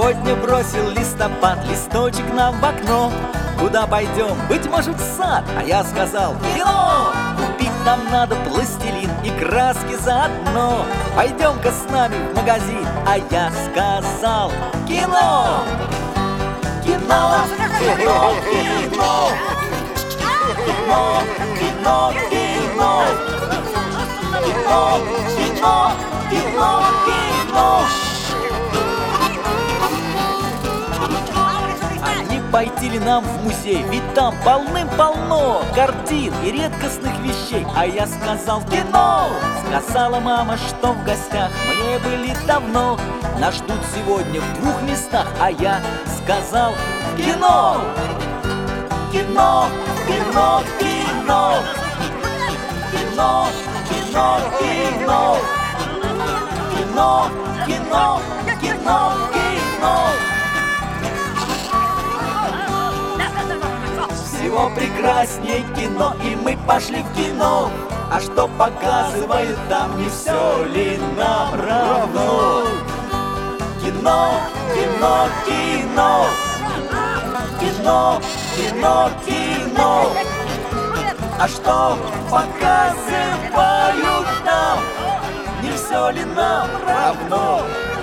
Сегодня бросил листопад листочек нам в окно. Куда пойдем? Быть может, в сад. А я сказал: кино! Купить нам надо пластилин и краски заодно. Пойдем-ка с нами в магазин. А я сказал: кино! Кино! Кино! Кино! Кино! Кино! Кино! Кино! Кино! Кино! Кино! Пойти ли нам в музей, ведь там полным-полно картин и редкостных вещей. А я сказал: кино! Сказала мама, что в гостях мне были давно. Нас ждут сегодня в 2 местах. А я сказал: кино! Кино! Кино! Кино! Кино! Кино! Кино! Кино! Кино! Кино! Кино! Всего прекрасней кино, и мы пошли в кино. А что показывает там, не все ли нам равно? Кино, кино, кино. Кино, кино, кино. А что показывают нам, не все ли нам равно?